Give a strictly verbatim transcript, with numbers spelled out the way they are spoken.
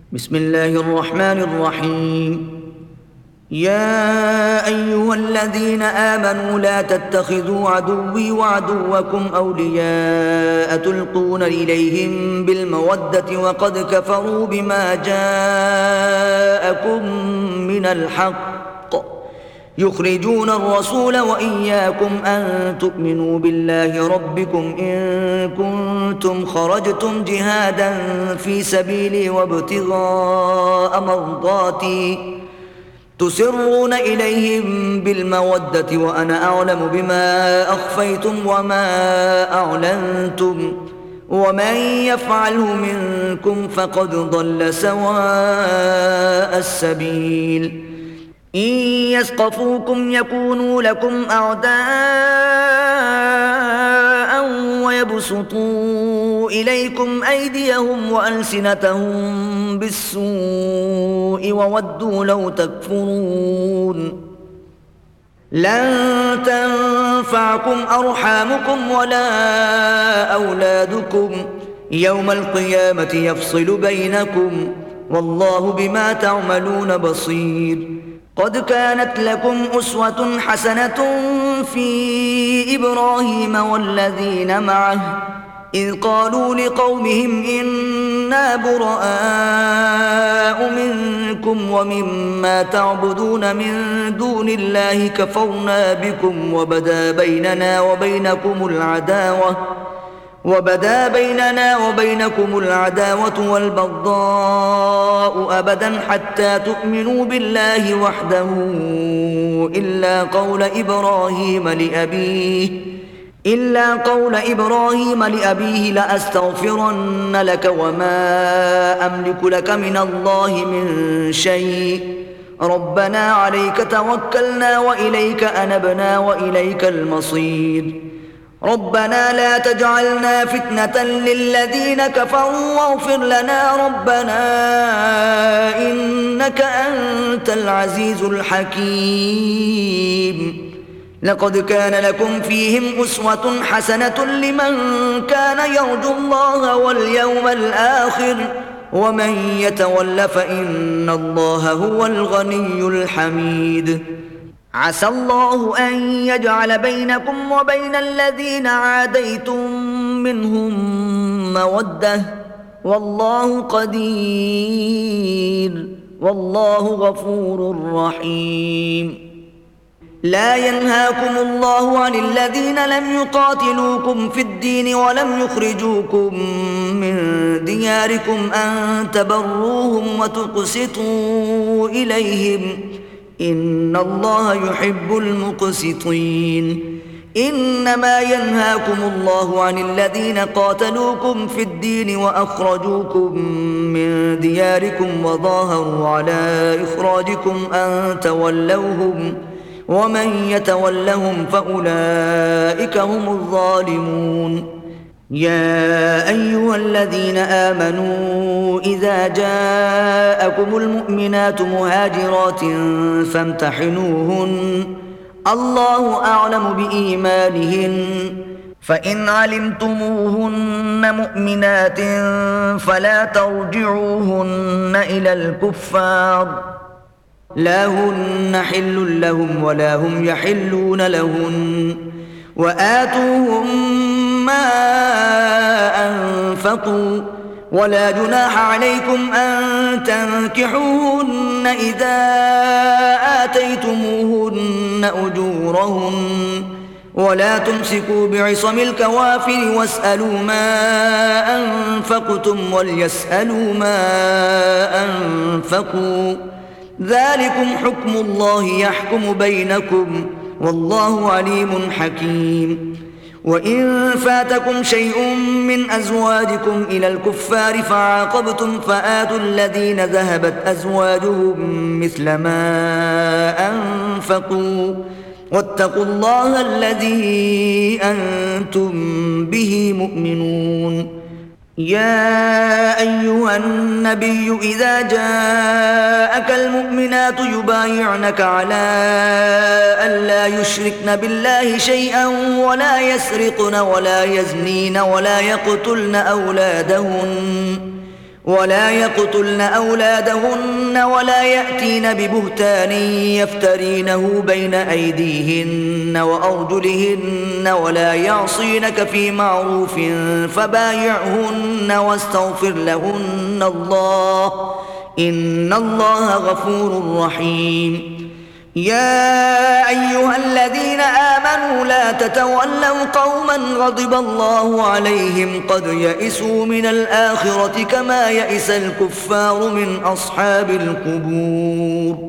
بسم الله الرحمن الرحيم. يا أيها الذين آمنوا لا تتخذوا عدوي وعدوكم أولياء تلقون إليهم بالمودة وقد كفروا بما جاءكم من الحق يخرجون الرسول وإياكم أن تؤمنوا بالله ربكم إن كنتم خرجتم جهادا في سبيلي وابتغاء مرضاتي تسرون إليهم بالمودة وأنا أعلم بما أخفيتم وما أعلنتم ومن يفعله منكم فقد ضل سواء السبيل. إن يثقفوكم يكونوا لكم أعداء ويبسطوا إليكم أيديهم وألسنتهم بالسوء وودوا لو تكفرون. لن تنفعكم أرحامكم ولا أولادكم يوم القيامة يفصل بينكم والله بما تعملون بصير. قد كانت لكم أسوة حسنة في إبراهيم والذين معه إذ قالوا لقومهم إنا براء منكم ومما تعبدون من دون الله كفرنا بكم وبدا بيننا وبينكم العداوة وبدا بيننا وبينكم العداوة والبغضاء أبدا حتى تؤمنوا بالله وحده إلا قول إبراهيم لأبيه إلا قول إبراهيم لأبيه لأستغفرن لك وما أملك لك من الله من شيء ربنا عليك توكلنا وإليك أنبنا وإليك المصير. ربنا لا تجعلنا فتنة للذين كفروا واغفر لنا ربنا إنك أنت العزيز الحكيم. لقد كان لكم فيهم أسوة حسنة لمن كان يرجو الله واليوم الآخر ومن يتول فإن الله هو الغني الحميد. عسى الله أن يجعل بينكم وبين الذين عاديتم منهم مودة والله قدير والله غفور رحيم. لا ينهاكم الله عن الذين لم يقاتلوكم في الدين ولم يخرجوكم من دياركم أن تبروهم وتقسطوا إليهم إن الله يحب المقسطين. إنما ينهاكم الله عن الذين قاتلوكم في الدين وأخرجوكم من دياركم وظاهروا على إخراجكم أن تولوهم ومن يتولهم فأولئك هم الظالمون. يا أيها الذين آمنوا إذا جاءكم المؤمنات مهاجرات فامتحنوهن الله أعلم بإيمانهن فإن علمتموهن مؤمنات فلا ترجعوهن إلى الكفار لا هن حل لهم ولا هم يحلون لهن وآتوهم ما أنفقوا ولا جناح عليكم أن تنكحوهن إذا آتيتموهن أجورهن ولا تمسكوا بعصم الكوافر واسألوا ما أنفقتم وليسألوا ما أنفقوا ذلكم حكم الله يحكم بينكم والله عليم حكيم. وإن فاتكم شيء من أزواجكم إلى الكفار فعاقبتم فآتوا الذين ذهبت أزواجهم مثل ما أنفقوا واتقوا الله الذي أنتم به مؤمنون. يا أيها النبي إذا جاءك المؤمنات يبايعنك على أن لا يشركن بالله شيئا ولا يسرقن ولا يزنين ولا يقتلن أولادهن ولا يقتلن أولادهن ولا يأتين ببهتان يفترينه بين أيديهن وأرجلهن ولا يعصينك في معروف فبايعهن واستغفر لهن الله إن الله غفور رحيم. يا أيها الذين آمنوا لا تتولوا قوما غضب الله عليهم قد يئسوا من الآخرة كما يئس الكفار من أصحاب القبور.